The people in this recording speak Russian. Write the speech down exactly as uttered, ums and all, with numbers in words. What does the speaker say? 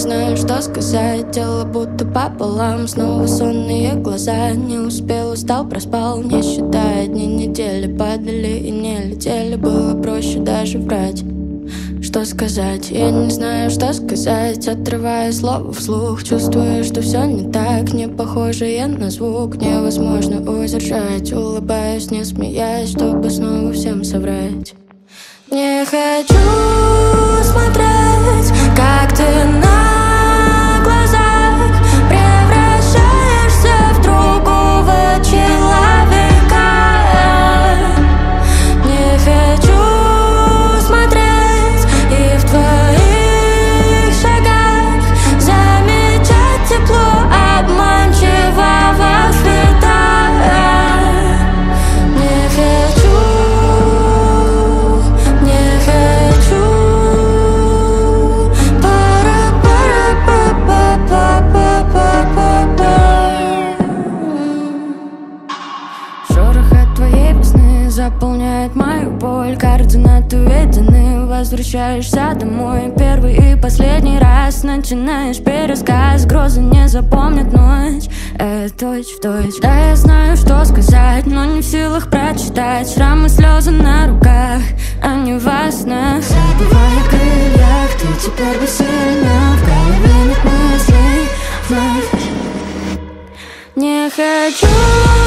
знаю, что сказать. Тело будто пополам, снова сонные глаза. Не успел, устал, проспал, не считая дни, недели. Падали и не летели, было проще даже врать. Что сказать? Я не знаю, что сказать. Отрывая слово вслух, чувствую, что все не так. Не похоже я на звук, невозможно удержать. Улыбаюсь, не смеясь, чтобы снова всем соврать. Не хочу смотреть, как ты на глазах превращаешься в другого человека. Не хочу смотреть и в твоих шагах замечать тепло обманчивого света. Не хочу. Заполняет мою боль, координаты введены. Возвращаешься домой первый и последний раз. Начинаешь пересказ, грозы не запомнят ночь. Это точь в точь. Да, я знаю, что сказать, но не в силах прочитать. Шрамы, слезы на руках, а не во снах. Забывая о крыльях, ты теперь бессильна. В голове нет мыслей вновь. Не хочу